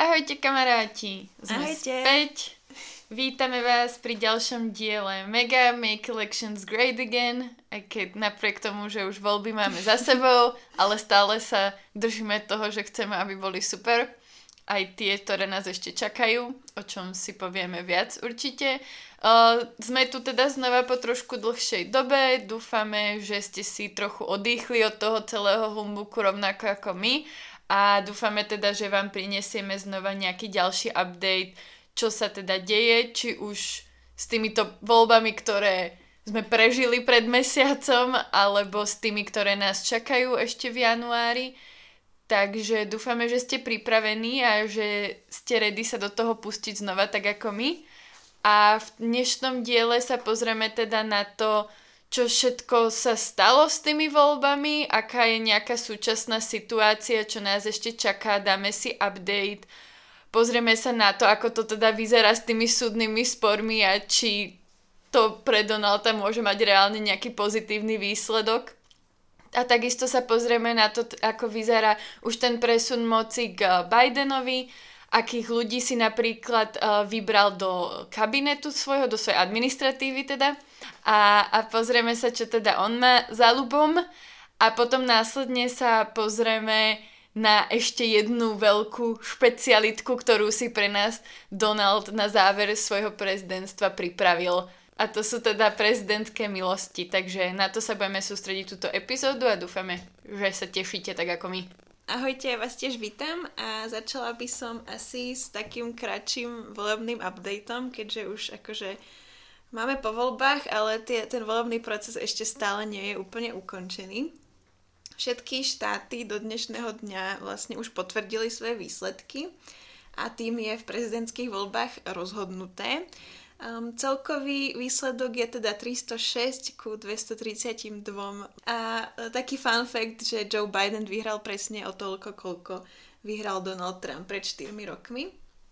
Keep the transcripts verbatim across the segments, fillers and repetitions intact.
Ahojte kamaráti, sme Ahojte. späť. Vítame vás pri ďalšom diele Mega Make Elections Great Again, aj keď napriek tomu, že už voľby máme za sebou, ale stále sa držíme toho, že chceme, aby boli super. Aj tie, ktoré nás ešte čakajú, o čom si povieme viac určite. Uh, sme tu teda znova po trošku dlhšej dobe, dúfame, že ste si trochu odýchli od toho celého humbuku rovnako ako my a dúfame teda, že vám prinesieme znova nejaký ďalší update, čo sa teda deje, či už s týmito voľbami, ktoré sme prežili pred mesiacom, alebo s tými, ktoré nás čakajú ešte v januári. Takže dúfame, že ste pripravení a že ste ready sa do toho pustiť znova tak ako my. A v dnešnom diele sa pozrieme teda na to, čo všetko sa stalo s tými voľbami, aká je nejaká súčasná situácia, čo nás ešte čaká, dáme si update. Pozrieme sa na to, ako to teda vyzerá s tými súdnymi spormi a či to pre Donalda môže mať reálne nejaký pozitívny výsledok. A takisto sa pozrieme na to, ako vyzerá už ten presun moci k Bidenovi, akých ľudí si napríklad uh, vybral do kabinetu svojho, do svojej administratívy teda. A, a pozrieme sa, čo teda on má za ľubom. A potom následne sa pozrieme na ešte jednu veľkú špecialitku, ktorú si pre nás Donald na záver svojho prezidentstva pripravil. A to sú teda prezidentské milosti, takže na to sa budeme sústrediť túto epizódu a dúfame, že sa tešíte tak ako my. Ahojte, ja vás tiež vítam a začala by som asi s takým kratším volebným updateom, keďže už akože máme po voľbách, ale tie, ten volebný proces ešte stále nie je úplne ukončený. Všetky štáty do dnešného dňa vlastne už potvrdili svoje výsledky a tým je v prezidentských voľbách rozhodnuté. Um, celkový výsledok je teda tristošesť ku dvestotridsaťdva a uh, taký fun fact, že Joe Biden vyhral presne o toľko, koľko vyhral Donald Trump pred štyrmi rokmi.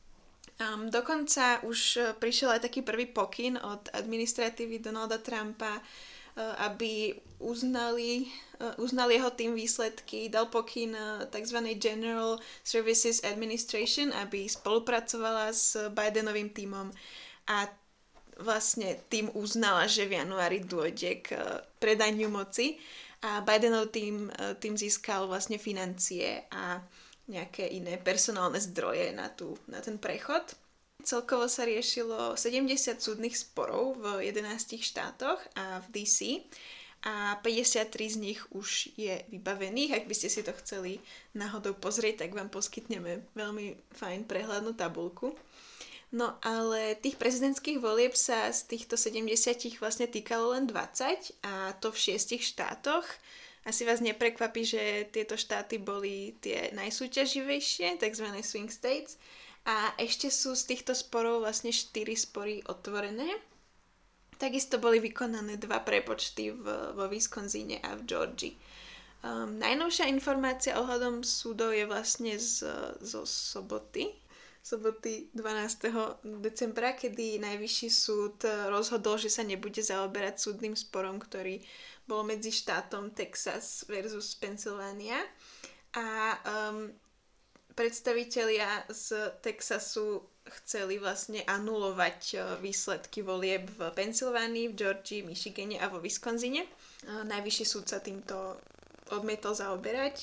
Um, dokonca už uh, prišiel aj taký prvý pokyn od administratívy Donalda Trumpa, uh, aby uznali, uh, uznal jeho tým výsledky, dal pokyn uh, tzv. General Services Administration, aby spolupracovala s Bidenovým tímom a vlastne tým uznala, že v januári dôjde k predaniu moci a Bidenov tým, tým získal vlastne financie a nejaké iné personálne zdroje na, tú, na ten prechod. Celkovo sa riešilo sedemdesiat súdnych sporov v jedenástich štátoch a v dé cé a päťdesiattri z nich už je vybavených. Ak by ste si to chceli náhodou pozrieť, tak vám poskytneme veľmi fajn prehľadnú tabuľku. No ale tých prezidentských volieb sa z týchto sedemdesiat vlastne týkalo len dvadsať a to v šiestich štátoch. Asi vás neprekvapí, že tieto štáty boli tie najsúťaživejšie, tzv. Swing states. A ešte sú z týchto sporov vlastne štyri spory otvorené. Takisto boli vykonané dva prepočty v, vo Wisconsine a v Georgii. Um, najnovšia informácia ohľadom súdov je vlastne z, zo soboty. soboty dvanásteho decembra, kedy najvyšší súd rozhodol, že sa nebude zaoberať súdnym sporom, ktorý bol medzi štátom Texas versus Pennsylvania. A um, predstavitelia z Texasu chceli vlastne anulovať výsledky volieb v Pensylvánii, v Georgii, Michigane a vo Wisconsine. Najvyšší súd sa týmto odmietol zaoberať.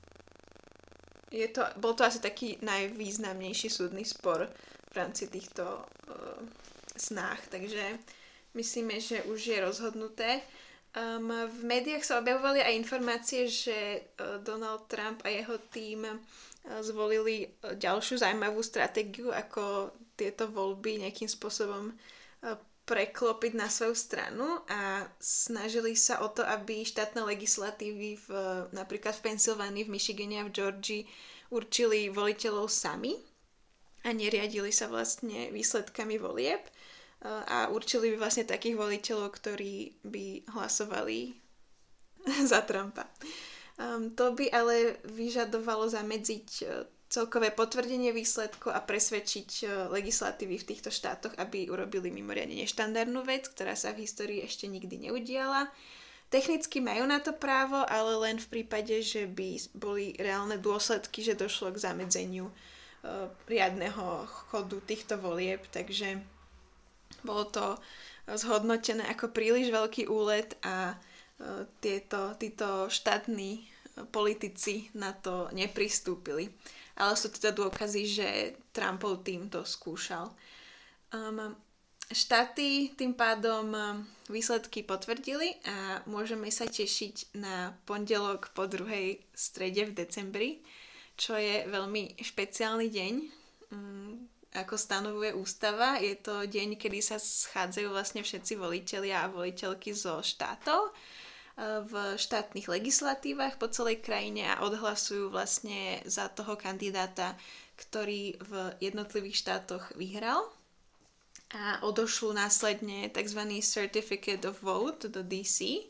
Je to, bol to asi taký najvýznamnejší súdny spor v rámci týchto uh, snách, takže myslíme, že už je rozhodnuté. Um, v médiách sa objavovali aj informácie, že uh, Donald Trump a jeho tím uh, zvolili uh, ďalšiu zaujímavú stratégiu, ako tieto voľby nejakým spôsobom uh, preklopiť na svoju stranu a snažili sa o to, aby štátne legislatívy v, napríklad v Pensylvánii, v Michigane a v Georgii určili voliteľov sami a neriadili sa vlastne výsledkami volieb a určili by vlastne takých voliteľov, ktorí by hlasovali za Trumpa. Um, to by ale vyžadovalo zamedziť celkové potvrdenie výsledkov a presvedčiť legislatívy v týchto štátoch, aby urobili mimoriadne neštandardnú vec, ktorá sa v histórii ešte nikdy neudiala. Technicky majú na to právo, ale len v prípade, že by boli reálne dôsledky, že došlo k zamedzeniu riadneho chodu týchto volieb, takže bolo to zhodnotené ako príliš veľký úlet a tieto, títo štátni politici na to nepristúpili. Ale sú teda dôkazy, že Trumpov tým to skúšal. Um, štáty tým pádom výsledky potvrdili a môžeme sa tešiť na pondelok po druhej strede v decembri, čo je veľmi špeciálny deň. Um, ako stanovuje ústava, je to deň, kedy sa schádzajú vlastne všetci volitelia a voliteľky zo štátov v štátnych legislatívach po celej krajine a odhlasujú vlastne za toho kandidáta, ktorý v jednotlivých štátoch vyhral. A odošlo následne tzv. Certificate of Vote do dé cé.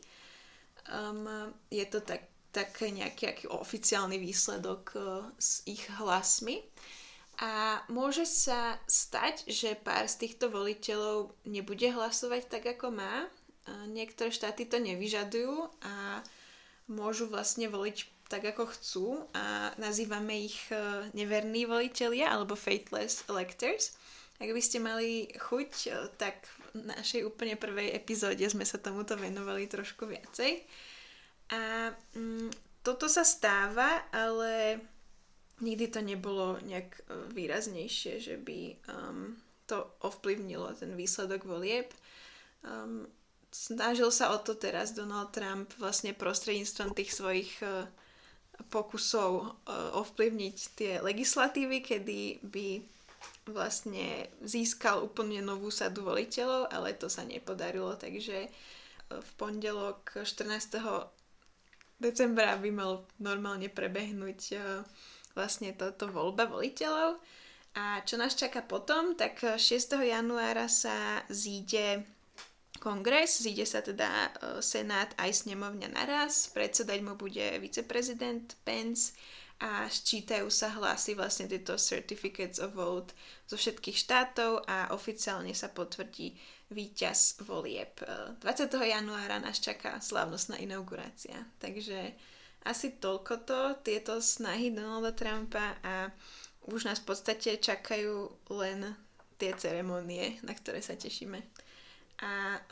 Um, je to tak, tak nejaký aký oficiálny výsledok uh, s ich hlasmi. A môže sa stať, že pár z týchto voliteľov nebude hlasovať tak, ako má. Niektoré štáty to nevyžadujú a môžu vlastne voliť tak, ako chcú a nazývame ich neverní volitelia alebo faithless electors. Ak by ste mali chuť, tak v našej úplne prvej epizóde sme sa tomuto venovali trošku viacej. A mm, toto sa stáva, ale nikdy to nebolo nejak výraznejšie, že by um, to ovplyvnilo ten výsledok volieb. Um, Snažil sa o to teraz Donald Trump vlastne prostredníctvom tých svojich uh, pokusov uh, ovplyvniť tie legislatívy, kedy by vlastne získal úplne novú sadu voliteľov, ale to sa nepodarilo, takže uh, v pondelok štrnásteho decembra by mal normálne prebehnúť uh, vlastne táto voľba voliteľov. A čo nás čaká potom, tak šiesteho januára sa zíde kongres, zíde sa teda senát aj snemovňa naraz, predsedať mu bude viceprezident Pence a sčítajú sa hlasy vlastne tieto certificates of vote zo všetkých štátov a oficiálne sa potvrdí víťaz volieb. dvadsiateho januára nás čaká slávnostná inaugurácia. Takže asi toľko to, tieto snahy Donalda Trumpa a už nás v podstate čakajú len tie ceremonie, na ktoré sa tešíme. A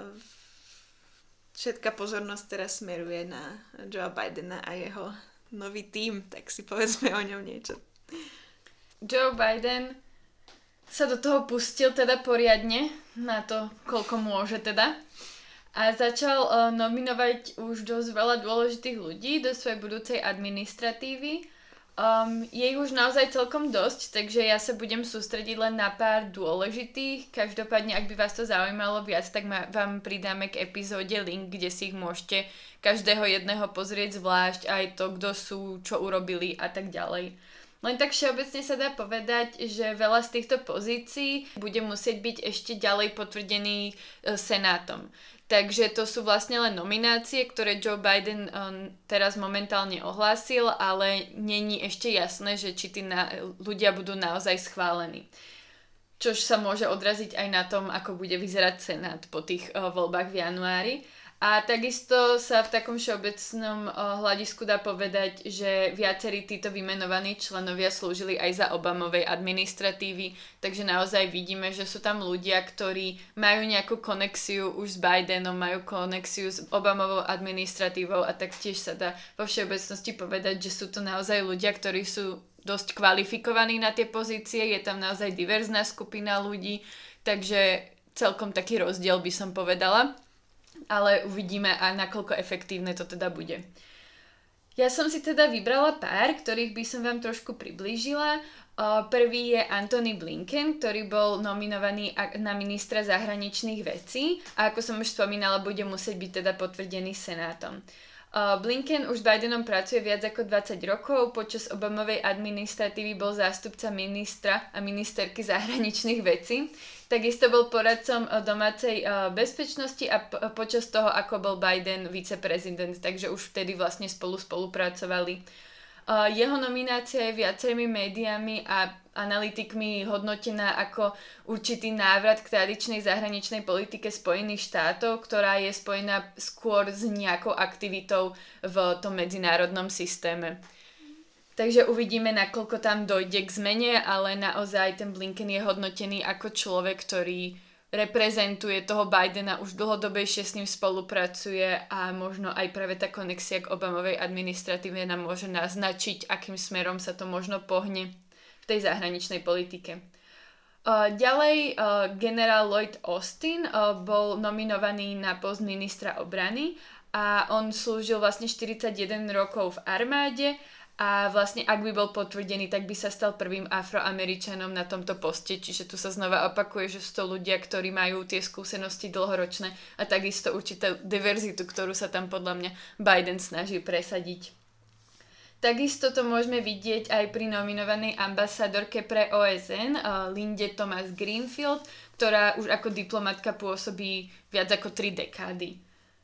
všetká pozornosť teraz smeruje na Joea Bidena a jeho nový tím, tak si povedzme o ňom niečo. Joe Biden sa do toho pustil teda poriadne, na to, koľko môže teda. A začal uh, nominovať už dosť veľa dôležitých ľudí do svojej budúcej administratívy. Um, je ich už naozaj celkom dosť, takže ja sa budem sústrediť len na pár dôležitých. Každopádne, ak by vás to zaujímalo viac, tak ma, vám pridáme k epizóde link, kde si ich môžete každého jedného pozrieť zvlášť, aj to, kto sú, čo urobili a tak ďalej. Len tak všeobecne sa dá povedať, že veľa z týchto pozícií bude musieť byť ešte ďalej potvrdený e, senátom. Takže to sú vlastne len nominácie, ktoré Joe Biden um, teraz momentálne ohlásil, ale není ešte jasné, že či tí na- ľudia budú naozaj schválení. Čož sa môže odraziť aj na tom, ako bude vyzerať senát po tých uh, voľbách v januári. A takisto sa v takom všeobecnom uh, hľadisku dá povedať, že viacerí títo vymenovaní členovia slúžili aj za Obamovej administratívy, takže naozaj vidíme, že sú tam ľudia, ktorí majú nejakú konexiu už s Bidenom, majú konexiu s Obamovou administratívou a taktiež sa dá vo všeobecnosti povedať, že sú to naozaj ľudia, ktorí sú dosť kvalifikovaní na tie pozície, je tam naozaj diverzná skupina ľudí, takže celkom taký rozdiel by som povedala. Ale uvidíme aj nakoľko efektívne to teda bude. Ja som si teda vybrala pár, ktorých by som vám trošku priblížila. Prvý je Antony Blinken, ktorý bol nominovaný na ministra zahraničných vecí a ako som už spomínala, bude musieť byť teda potvrdený senátom. Blinken už s Bidenom pracuje viac ako dvadsať rokov, počas Obamovej administratívy bol zástupca ministra a ministerky zahraničných vecí. Takisto bol poradcom domácej bezpečnosti a počas toho, ako bol Biden viceprezident, takže už vtedy vlastne spolu spolupracovali. Jeho nominácia je viacerými médiami a analytikmi hodnotená ako určitý návrat k tradičnej zahraničnej politike Spojených štátov, ktorá je spojená skôr s nejakou aktivitou v tom medzinárodnom systéme. Takže uvidíme, nakoľko tam dojde k zmene, ale naozaj ten Blinken je hodnotený ako človek, ktorý reprezentuje toho Bidena, už dlhodobejšie s ním spolupracuje a možno aj práve tá konexia k Obamovej administratíve nám môže naznačiť, akým smerom sa to možno pohne v tej zahraničnej politike. Uh, ďalej uh, generál Lloyd Austin uh, bol nominovaný na post ministra obrany a on slúžil vlastne štyridsaťjeden rokov v armáde a vlastne ak by bol potvrdený, tak by sa stal prvým Afroameričanom na tomto poste, čiže tu sa znova opakuje, že sú to ľudia, ktorí majú tie skúsenosti dlhoročné a takisto určitú diverzitu, ktorú sa tam podľa mňa Biden snaží presadiť. Takisto to môžeme vidieť aj pri nominovanej ambasadorke pre O S N, uh, Linde Thomas Greenfield, ktorá už ako diplomatka pôsobí viac ako tri dekády.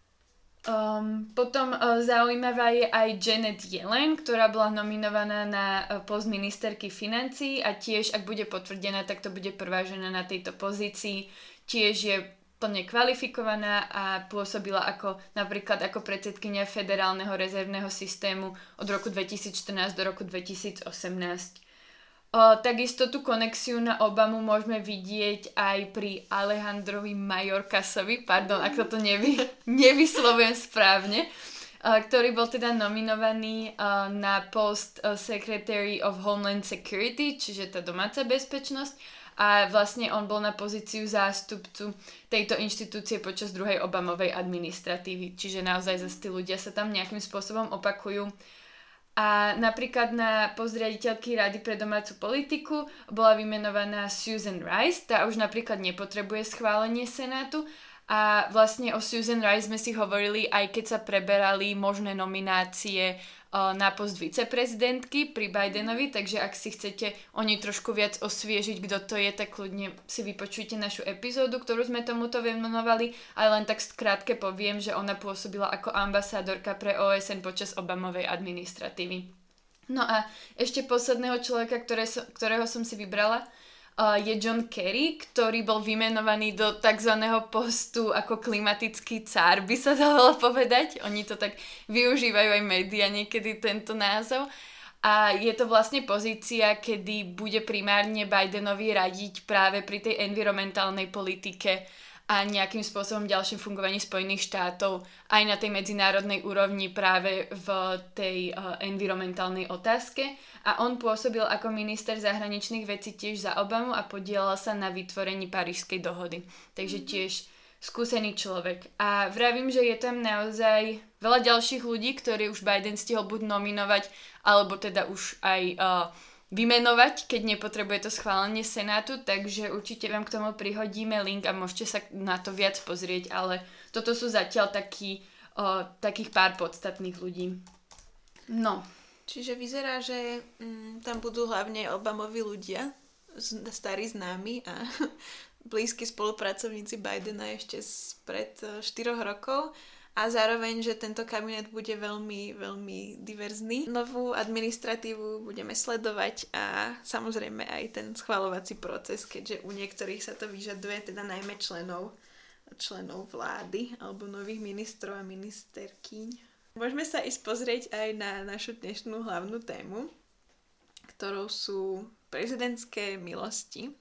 Um, potom uh, zaujímavá je aj Janet Yellen, ktorá bola nominovaná na uh, post ministerky financií a tiež, ak bude potvrdená, tak to bude prvá žena na tejto pozícii. Tiež je plne kvalifikovaná a pôsobila ako napríklad ako predsedkynia Federálneho rezervného systému od roku dvetisícštrnásť do roku dvetisícosemnásť. O, takisto tú konexiu na Obamu môžeme vidieť aj pri Alejandrovi Mayorkasovi, pardon, ak to nevy, nevyslovujem správne, o, ktorý bol teda nominovaný o, na post o, Secretary of Homeland Security, čiže tá domáca bezpečnosť, a vlastne on bol na pozíciu zástupcu tejto inštitúcie počas druhej Obamovej administratívy, čiže naozaj zase tí ľudia sa tam nejakým spôsobom opakujú. A napríklad na post riaditeľky Rady pre domácu politiku bola vymenovaná Susan Rice, tá už napríklad nepotrebuje schválenie Senátu a vlastne o Susan Rice sme si hovorili aj keď sa preberali možné nominácie na post viceprezidentky pri Bidenovi, takže ak si chcete o nej trošku viac osviežiť, kto to je, tak kľudne si vypočujte našu epizódu, ktorú sme tomuto venovali, ale len tak skrátke poviem, že ona pôsobila ako ambasádorka pre O S N počas Obamovej administratívy. No a ešte posledného človeka, ktoré so, ktorého som si vybrala, Uh, je John Kerry, ktorý bol vymenovaný do tzv. Postu ako klimatický cár, by sa dalo povedať. Oni to tak využívajú aj médiá niekedy tento názov. A je to vlastne pozícia, kedy bude primárne Bidenovi radiť práve pri tej environmentálnej politike a nejakým spôsobom ďalším fungovaní Spojených štátov aj na tej medzinárodnej úrovni práve v tej uh, environmentálnej otázke. A on pôsobil ako minister zahraničných vecí tiež za Obamu a podielal sa na vytvorení Parížskej dohody. Takže tiež skúsený človek. A vravím, že je tam naozaj veľa ďalších ľudí, ktorí už Biden stihol buď nominovať, alebo teda už aj uh, vymenovať, keď nepotrebuje to schválenie Senátu, takže určite vám k tomu prihodíme link a môžete sa na to viac pozrieť, ale toto sú zatiaľ taký, uh, takých pár podstatných ľudí. No. Čiže vyzerá, že mm, tam budú hlavne Obamovi ľudia, starí známi a blízki spolupracovníci Bidena ešte spred štyroch rokov a zároveň, že tento kabinet bude veľmi, veľmi diverzný. Novú administratívu budeme sledovať a samozrejme aj ten schvaľovací proces, keďže u niektorých sa to vyžaduje, teda najmä členov, členov vlády alebo nových ministrov a ministerkyň. Môžeme sa ísť pozrieť aj na našu dnešnú hlavnú tému, ktorou sú prezidentské milosti.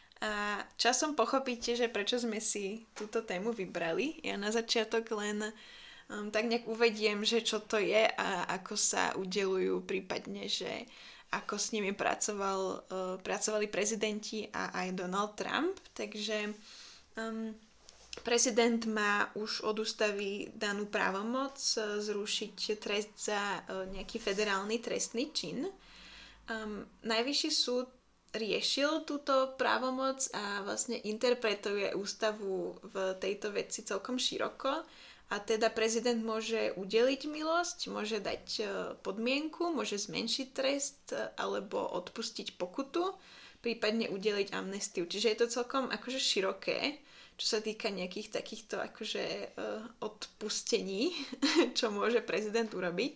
A časom pochopíte, že prečo sme si túto tému vybrali. Ja na začiatok len um, tak nejak uvediem, že čo to je a ako sa udeľujú, prípadne, že ako s nimi pracoval, uh, pracovali prezidenti a aj Donald Trump. Takže um, prezident má už od ústavy danú právomoc zrušiť trest za nejaký federálny trestný čin. Um, Najvyšší súd riešil túto právomoc a vlastne interpretuje ústavu v tejto veci celkom široko. A teda prezident môže udeliť milosť, môže dať podmienku, môže zmenšiť trest alebo odpustiť pokutu, prípadne udeliť amnestiu. Čiže je to celkom akože široké, čo sa týka nejakých takýchto akože uh, odpustení, čo môže prezident urobiť.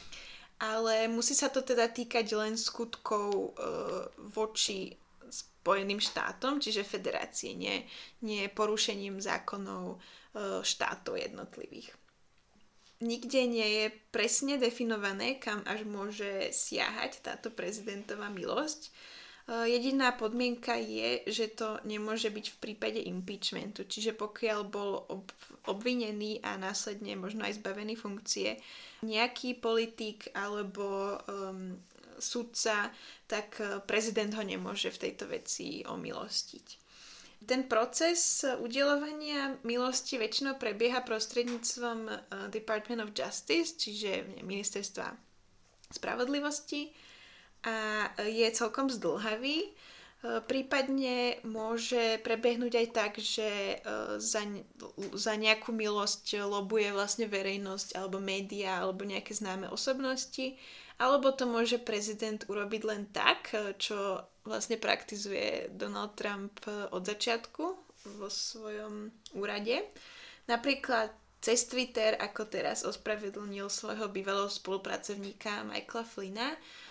Ale musí sa to teda týkať len skutkov uh, voči Spojeným štátom, čiže federácie, nie, nie porušením zákonov uh, štátov jednotlivých. nikde nie je presne definované, kam až môže siahať táto prezidentová milosť. Jediná podmienka je, že to nemôže byť v prípade impeachmentu, čiže pokiaľ bol ob- obvinený a následne možno aj zbavený funkcie nejaký politik alebo um, sudca, tak prezident ho nemôže v tejto veci omilostiť. Ten proces udeľovania milosti väčšinou prebieha prostredníctvom Department of Justice, čiže ministerstva spravodlivosti, a je celkom zdĺhavý. Prípadne môže prebehnúť aj tak, že za, za nejakú milosť lobuje vlastne verejnosť alebo médiá alebo nejaké známe osobnosti, alebo to môže prezident urobiť len tak, čo vlastne praktizuje Donald Trump od začiatku vo svojom úrade. Napríklad cez Twitter, ako teraz ospravedlnil svojho bývalého spolupracovníka Michaela Flynna,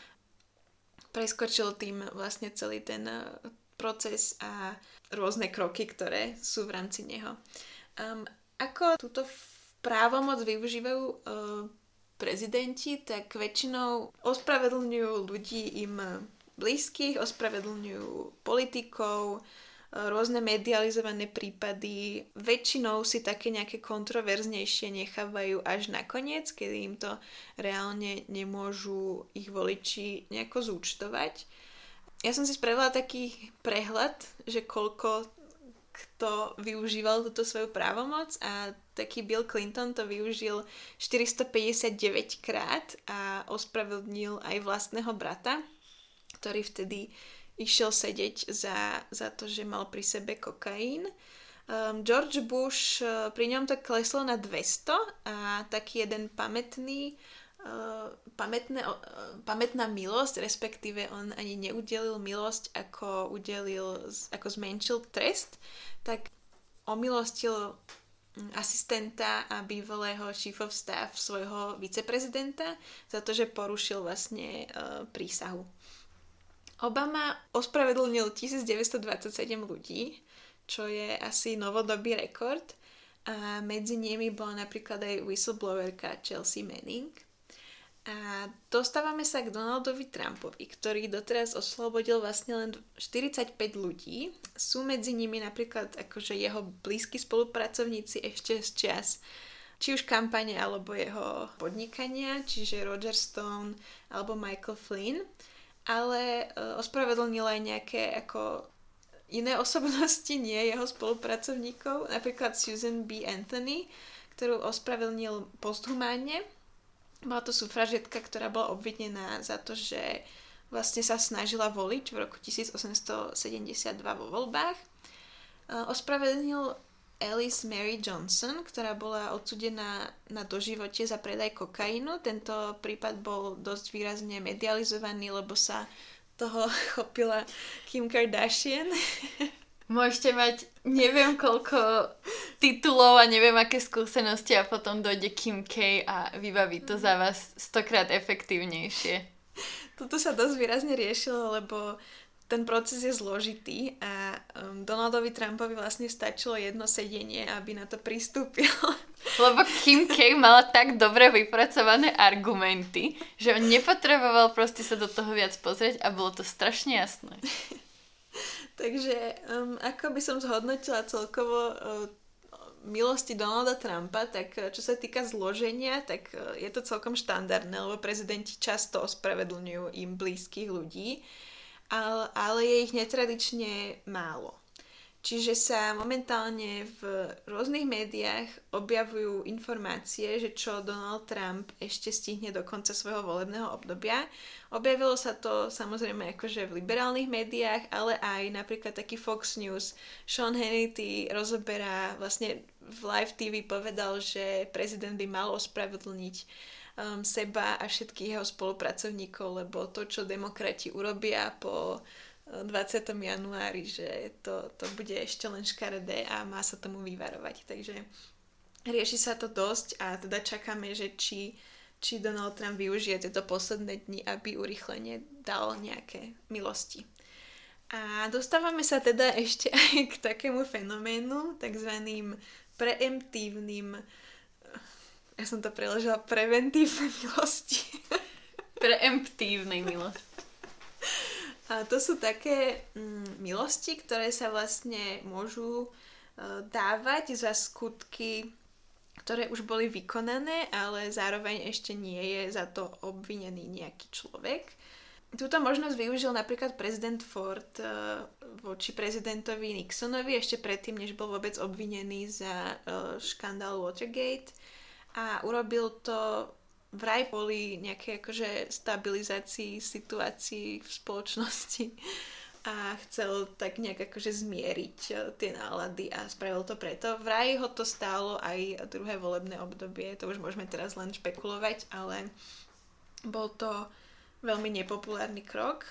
preskočil tým vlastne celý ten proces a rôzne kroky, ktoré sú v rámci neho. Um, ako túto právomoc využívajú uh, prezidenti, tak väčšinou ospravedlňujú ľudí im blízkych, ospravedlňujú politikov, rôzne medializované prípady. Väčšinou si také nejaké kontroverznejšie nechávajú až nakoniec, kedy im to reálne nemôžu ich voliči nejako zúčtovať. Ja som si spravila taký prehľad, že koľko kto využíval túto svoju právomoc, a taký Bill Clinton to využil štyristopäťdesiatdeväť krát a ospravedlnil aj vlastného brata, ktorý vtedy išiel sedieť za, za to, že mal pri sebe kokain. Um, George Bush, uh, pri ňom to kleslo na dvesto a taký jeden pamätný, uh, pamätné, uh, pamätná milosť, respektíve on ani neudelil milosť, ako udelil, ako zmenšil trest, tak omilostil asistenta a bývalého chief of staff svojho viceprezidenta za to, že porušil vlastne uh, prísahu. Obama ospravedlnil tisícdeväťstodvadsaťsedem ľudí, čo je asi novodobý rekord, a medzi nimi bola napríklad aj whistleblowerka Chelsea Manning. A dostávame sa k Donaldovi Trumpovi, ktorý doteraz oslobodil vlastne len štyridsaťpäť ľudí. Sú medzi nimi napríklad akože jeho blízki spolupracovníci ešte z čias či už kampane alebo jeho podnikania, čiže Roger Stone alebo Michael Flynn. Ale ospravedlnil aj nejaké ako iné osobnosti, nie jeho spolupracovníkov, napríklad Susan B. Anthony, ktorú ospravedlnil posthumánne. Bola to sufražetka, ktorá bola obvinená za to, že vlastne sa snažila voliť v roku tisícosemstosedemdesiatdva vo voľbách. Ospravedlnil Alice Mary Johnson, ktorá bola odsúdená na doživote za predaj kokainu. Tento prípad bol dosť výrazne medializovaný, lebo sa toho chopila Kim Kardashian. Môžete mať neviem koľko titulov a neviem aké skúsenosti a potom dojde Kim K a vybaví to za vás stokrát efektívnejšie. Toto sa dosť výrazne riešilo, lebo ten proces je zložitý a um, Donaldovi Trumpovi vlastne stačilo jedno sedenie, aby na to pristúpil. Lebo Kim K mala tak dobre vypracované argumenty, že on nepotreboval proste sa do toho viac pozrieť a bolo to strašne jasné. Takže um, ako by som zhodnotila celkovo uh, milosti Donalda Trumpa, tak čo sa týka zloženia, tak uh, je to celkom štandardné, lebo prezidenti často ospravedlňujú im blízkych ľudí, ale, ale je ich netradične málo. Čiže sa momentálne v rôznych médiách objavujú informácie, že čo Donald Trump ešte stihne do konca svojho volebného obdobia. Objavilo sa to samozrejme akože v liberálnych médiách, ale aj napríklad taký Fox News. Sean Hannity rozoberá, vlastne v live té vé povedal, že prezident by mal ospravedlniť um, seba a všetkých jeho spolupracovníkov, lebo to, čo demokrati urobia po dvadsiateho januári, že to, to bude ešte len škaredé a má sa tomu vyvarovať. Takže rieši sa to dosť a teda čakáme, že či, či Donald Trump využije tieto posledné dni, aby urýchlene dal nejaké milosti. A dostávame sa teda ešte aj k takému fenoménu, takzvaným preemptívnym Ja som to preložila preventívne milosti. Preemptívnej milosti. A to sú také mm, milosti, ktoré sa vlastne môžu uh, dávať za skutky, ktoré už boli vykonané, ale zároveň ešte nie je za to obvinený nejaký človek. Túto možnosť využil napríklad prezident Ford uh, voči prezidentovi Nixonovi ešte predtým, než bol vôbec obvinený za uh, škandál Watergate. A urobil to vraj kvôli nejakej akože stabilizácii situácií v spoločnosti a chcel tak nejak akože zmieriť tie nálady a spravil to preto. Vraj ho to stálo aj druhé volebné obdobie, to už môžeme teraz len špekulovať, ale bol to veľmi nepopulárny krok.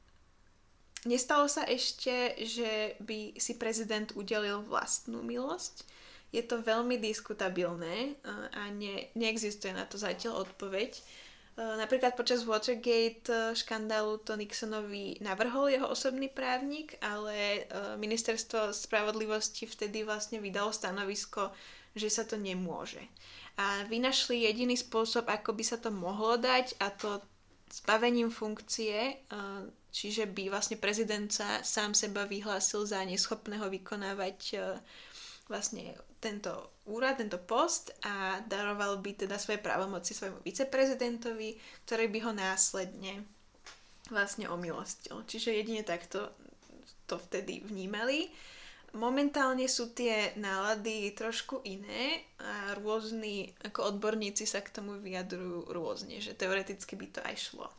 Nestalo sa ešte, že by si prezident udelil vlastnú milosť. Je to veľmi diskutabilné a ne, neexistuje na to zatiaľ odpoveď. Napríklad počas Watergate škandálu to Nixonovi navrhol jeho osobný právnik, ale ministerstvo spravodlivosti vtedy vlastne vydalo stanovisko, že sa to nemôže. A vynašli jediný spôsob, ako by sa to mohlo dať, a to zbavením funkcie, čiže by vlastne prezident sa sám seba vyhlásil za neschopného vykonávať vlastne tento úrad, tento post a daroval by teda svoje právomoci svojmu viceprezidentovi, ktorý by ho následne vlastne omilostil. Čiže jedine takto to vtedy vnímali. Momentálne sú tie nálady trošku iné a rôzni ako odborníci sa k tomu vyjadrujú rôzne, že teoreticky by to aj šlo.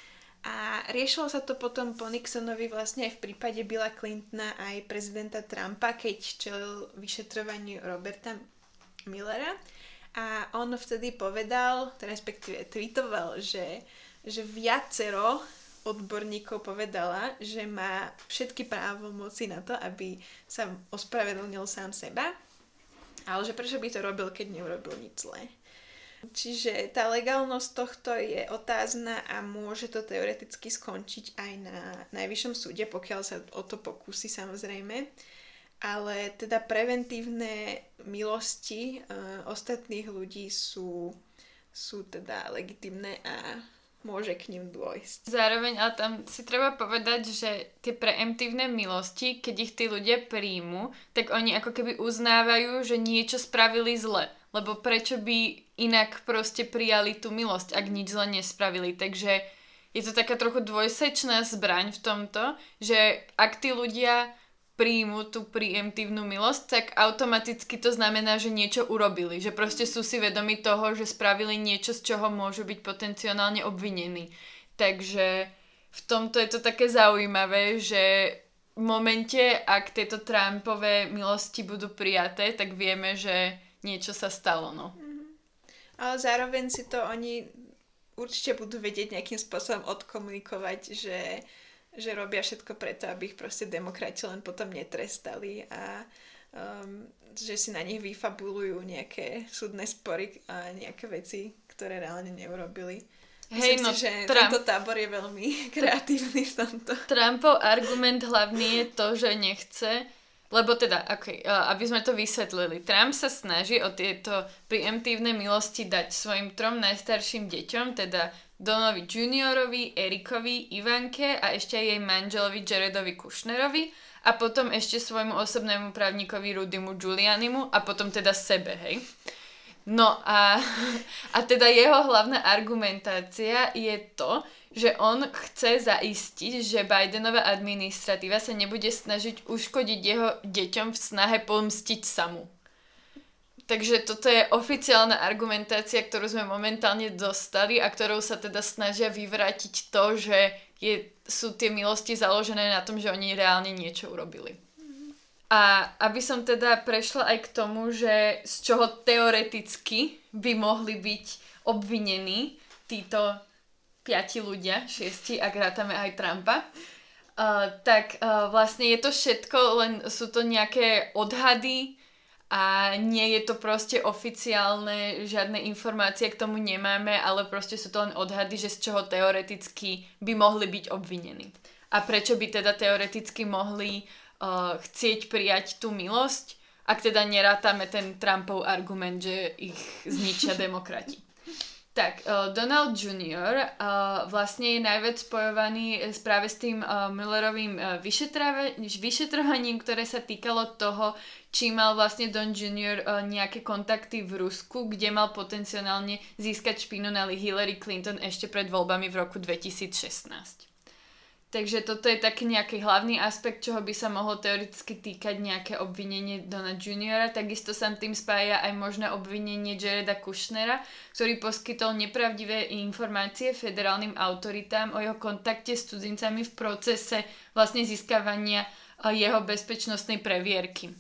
A riešilo sa to potom po Nixonovi vlastne aj v prípade Billa Clintona aj prezidenta Trumpa, keď čelil vyšetrovaniu Roberta Muellera. A on vtedy povedal, respektíve tweetoval, že, že viacero odborníkov povedala, že má všetky právomoci na to, aby sa ospravedlnil sám seba, ale že prečo by to robil, keď neurobil nič zlé. Čiže tá legálnosť tohto je otázna a môže to teoreticky skončiť aj na najvyššom súde, pokiaľ sa o to pokúsi, samozrejme. Ale teda preventívne milosti e, ostatných ľudí sú, sú teda legitimné a môže k nim dôjsť. Zároveň, ale tam si treba povedať, že tie preemptívne milosti, keď ich tí ľudia príjmu, tak oni ako keby uznávajú, že niečo spravili zle. Lebo prečo by inak proste prijali tú milosť, ak nič zle nespravili. Takže je to taká trochu dvojsečná zbraň v tomto, že ak tí ľudia príjmu tú preemptívnu milosť, tak automaticky to znamená, že niečo urobili. Že proste sú si vedomi toho, že spravili niečo, z čoho môžu byť potenciálne obvinení. Takže v tomto je to také zaujímavé, že v momente, ak tieto Trumpové milosti budú prijaté, tak vieme, že niečo sa stalo, no. Mm. Ale zároveň si to oni určite budú vedieť nejakým spôsobom odkomunikovať, že, že robia všetko preto, aby ich proste demokrati len potom netrestali a um, že si na nich vyfabulujú nejaké súdne spory a nejaké veci, ktoré reálne neurobili. Hej, Myslím no, si, že Trump, tento tábor je veľmi kreatívny v tomto. Trumpov argument hlavný je to, že nechce. Lebo teda, okay, aby sme to vysvetlili, Trump sa snaží o tieto preemptívne milosti dať svojim trom najstarším deťom, teda Donovi juniorovi, Erikovi, Ivanke a ešte aj jej manželovi Jaredovi Kushnerovi a potom ešte svojmu osobnému právnikovi Rudymu Giulianimu a potom teda sebe, hej. No a, a teda jeho hlavná argumentácia je to, že on chce zaistiť, že Bidenová administratíva sa nebude snažiť uškodiť jeho deťom v snahe pomstiť sa mu. Takže toto je oficiálna argumentácia, ktorú sme momentálne dostali a ktorou sa teda snažia vyvrátiť to, že je, sú tie milosti založené na tom, že oni reálne niečo urobili. A aby som teda prešla aj k tomu, že z čoho teoreticky by mohli byť obvinení títo piati ľudia, šiesti, ak rátame aj Trumpa, uh, tak uh, vlastne je to všetko, len sú to nejaké odhady a nie je to proste oficiálne, žiadne informácie k tomu nemáme, ale proste sú to len odhady, že z čoho teoreticky by mohli byť obvinení. A prečo by teda teoreticky mohli uh, chcieť prijať tú milosť? ak teda nerátame ten Trumpov argument, že ich zničia demokrati. Tak, uh, Donald junior Uh, vlastne je najviac spojovaný práve s tým uh, Millerovým uh, vyšetrovaním, ktoré sa týkalo toho, či mal vlastne Don junior Uh, nejaké kontakty v Rusku, kde mal potenciálne získať špínu na Hillary Clinton ešte pred voľbami v roku dvetisícšestnásť. Takže toto je taký nejaký hlavný aspekt, čoho by sa mohlo teoreticky týkať nejaké obvinenie Dona juniora Takisto sa tým spája aj možné obvinenie Jareda Kushnera, ktorý poskytol nepravdivé informácie federálnym autoritám o jeho kontakte s cudzincami v procese vlastne získavania jeho bezpečnostnej previerky.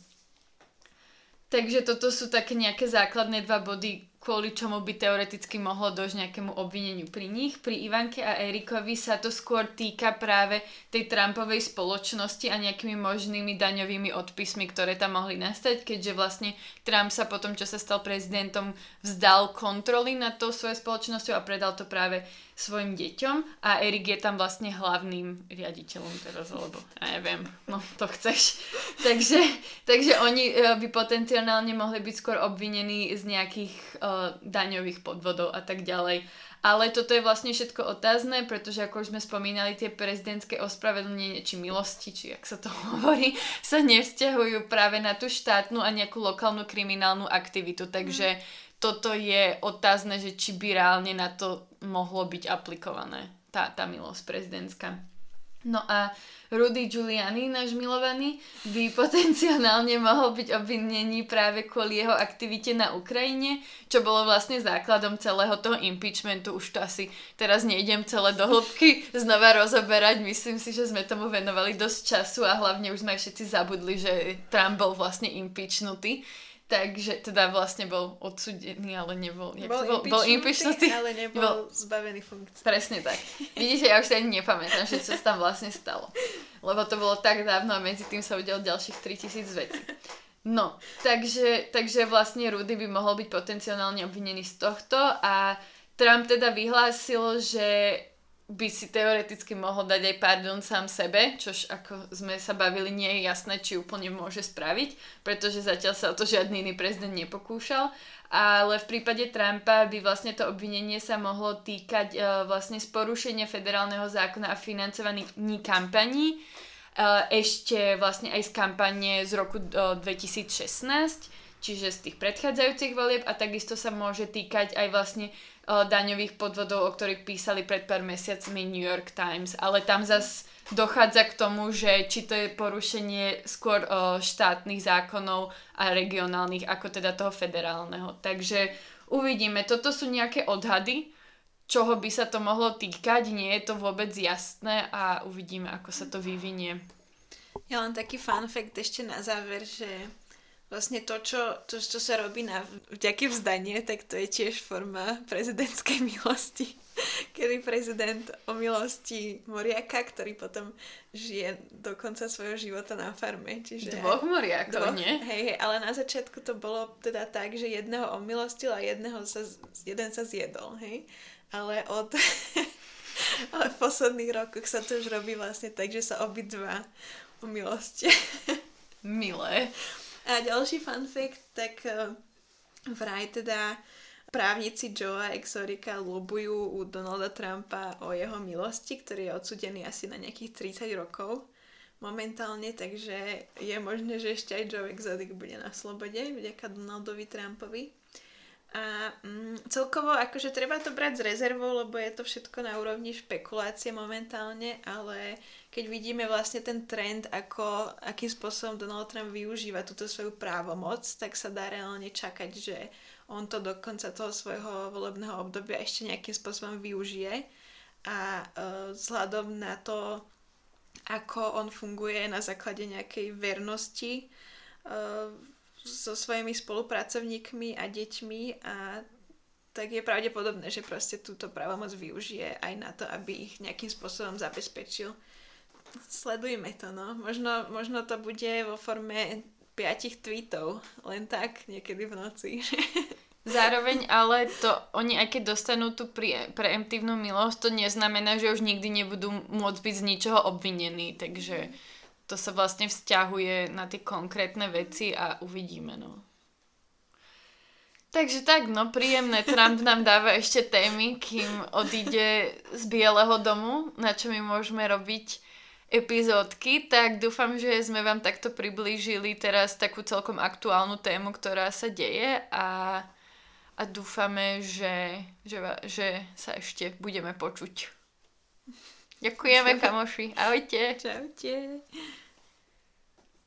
Takže toto sú také nejaké základné dva body, kvôli čomu by teoreticky mohlo dojsť nejakému obvineniu pri nich. Pri Ivanke a Erikovi sa to skôr týka práve tej Trumpovej spoločnosti a nejakými možnými daňovými odpismi, ktoré tam mohli nastať, keďže vlastne Trump sa potom, čo sa stal prezidentom, vzdal kontroly nad tou svojou spoločnosťou a predal to práve svojim deťom a Erik je tam vlastne hlavným riaditeľom teraz, alebo ja neviem, no to chceš. takže, takže oni by potenciálne mohli byť skôr obvinení z nejakých uh, daňových podvodov a tak ďalej. Ale toto je vlastne všetko otázne, pretože ako už sme spomínali, tie prezidentské ospravedlnenie či milosti, či jak sa to hovorí, sa nevzťahujú práve na tú štátnu a nejakú lokálnu kriminálnu aktivitu, takže toto je otázne, že či by reálne na to mohlo byť aplikované, tá, tá milosť prezidentská. No a Rudy Giuliani, náš milovaný, by potenciálne mohol byť obvinený práve kvôli jeho aktivite na Ukrajine, čo bolo vlastne základom celého toho impeachmentu. Už to asi teraz nejdem celé do hĺbky znova rozoberať. Myslím si, že sme tomu venovali dosť času a hlavne už sme všetci zabudli, že Trump bol vlastne impeachnutý. Takže teda vlastne bol odsúdený, ale nebol... Bol, bol impeachnutý, ale nebol bol... zbavený funkcie. Presne tak. Vidíte, ja už sa ani nepamätám, že čo sa tam vlastne stalo. Lebo to bolo tak dávno a medzi tým sa udialo ďalších tritisíc vecí. No, takže, takže vlastne Rudy by mohol byť potenciálne obvinený z tohto a Trump teda vyhlásil, že by si teoreticky mohol dať aj pardon sám sebe, čož ako sme sa bavili, nie je jasné, či úplne môže spraviť, pretože zatiaľ sa o to žiadny iný prezident nepokúšal, ale v prípade Trumpa by vlastne to obvinenie sa mohlo týkať uh, vlastne z porušenia federálneho zákona a financovaní kampaní, uh, ešte vlastne aj z kampane z roku uh, dvetisícšestnásť, čiže z tých predchádzajúcich volieb a takisto sa môže týkať aj vlastne daňových podvodov, o ktorých písali pred pár mesiacmi New York Times, ale tam zas dochádza k tomu, že či to je porušenie skôr o, štátnych zákonov a regionálnych, ako teda toho federálneho. Takže uvidíme, toto sú nejaké odhady, čoho by sa to mohlo týkať, nie je to vôbec jasné a uvidíme, ako sa to vyvinie. Ja len taký fun fact ešte na záver, že vlastne to, čo, to, čo sa robí na vďaky vzdanie, tak to je tiež forma prezidentskej milosti. Kedy prezident o milosti moriaka, ktorý potom žije do konca svojho života na farme. Čiže dvoch moriakov, nie? Hej, hej, ale na začiatku to bolo teda tak, že jedného omilostil a jedného sa, jeden sa zjedol, hej. Ale od ale v posledných rokoch sa to už robí vlastne tak, že sa obidva omilostia. Milé. A ďalší fun fact, tak uh, vraj teda právnici Joea Exorika lobujú u Donalda Trumpa o jeho milosti, ktorý je odsúdený asi na nejakých tridsať rokov momentálne, takže je možné, že ešte aj Joe Exotic bude na slobode vďaka Donaldovi Trumpovi. A mm, celkovo akože treba to brať s rezervou, lebo je to všetko na úrovni špekulácie momentálne, ale keď vidíme vlastne ten trend, ako, akým spôsobom Donald Trump využíva túto svoju právomoc, tak sa dá reálne čakať, že on to do konca toho svojho volebného obdobia ešte nejakým spôsobom využije a uh, vzhľadom na to, ako on funguje na základe nejakej vernosti uh, so svojimi spolupracovníkmi a deťmi a tak je pravdepodobné, že proste túto právomoc využije aj na to, aby ich nejakým spôsobom zabezpečil. Sledujme to, no. Možno, možno to bude vo forme piatich tweetov, len tak, niekedy v noci. Zároveň ale to, oni aj keď dostanú tú pre, preemptívnu milosť, to neznamená, že už nikdy nebudú môcť byť z ničoho obvinení, takže to sa vlastne vzťahuje na tie konkrétne veci a uvidíme, no. Takže tak, no príjemné. Trump nám dáva ešte témy, kým odíde z Bieleho domu, na čo my môžeme robiť epizódky, tak dúfam, že sme vám takto priblížili teraz takú celkom aktuálnu tému, ktorá sa deje a, a dúfame, že, že, že sa ešte budeme počuť. Ďakujeme, kamoši. Ahojte. Čaute.